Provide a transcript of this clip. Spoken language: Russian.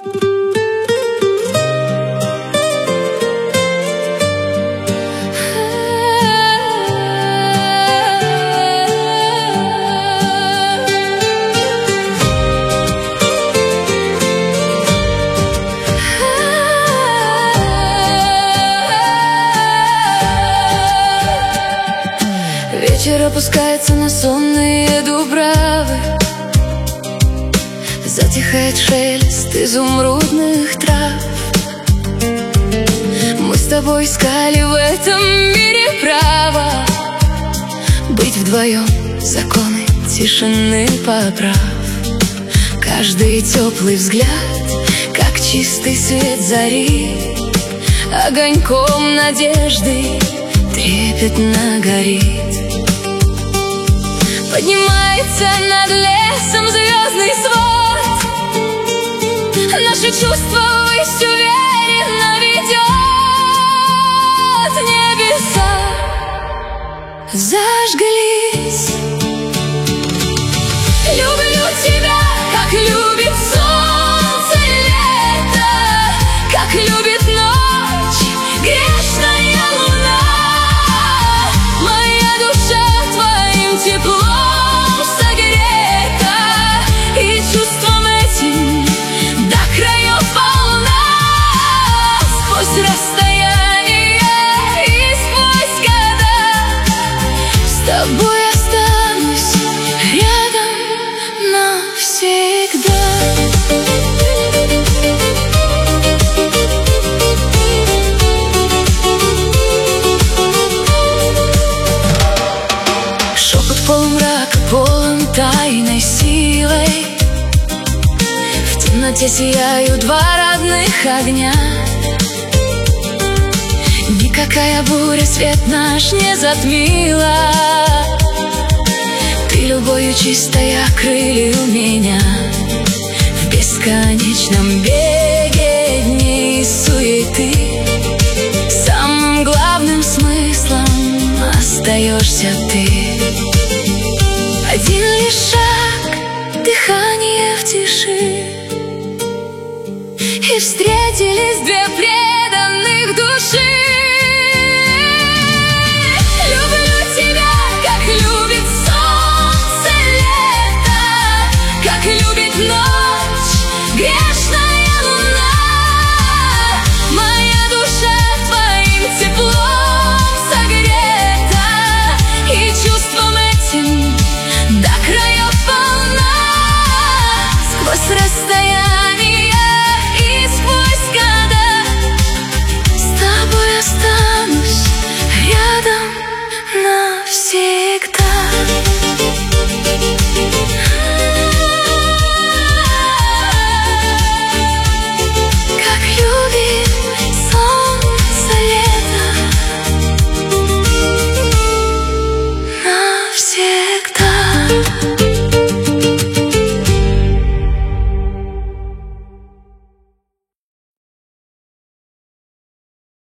Вечер опускается на сонные дубравы, затихает шелест изумрудных трав. Мы с тобой искали в этом мире право быть вдвоем, законы тишины поправ. Каждый теплый взгляд, как чистый свет зари, огоньком надежды трепетно горит. Поднимается над лесом звездный свод, наши чувства ввысь уверенно ведет. Небеса зажглись. Люблю тебя, как любит солнце лето, как любит ночь грешная луна. Моя душа твоим теплом согрета, и чувством этим до краев полна. Сквозь расстояние и сквозь года с тобой останусь рядом навсегда. Шепот полумрака полон тайной силой, в темноте сияют два родных огня. Никакая буря свет наш не затмила, ты любовью чистой окрылил меня. В бесконечном беге дней и суеты самым главным смыслом остаешься ты. Один лишь шаг, дыхание в тиши, и встретились две преданных души. Люблю тебя, как любит солнце лето, как любит ночь грешная.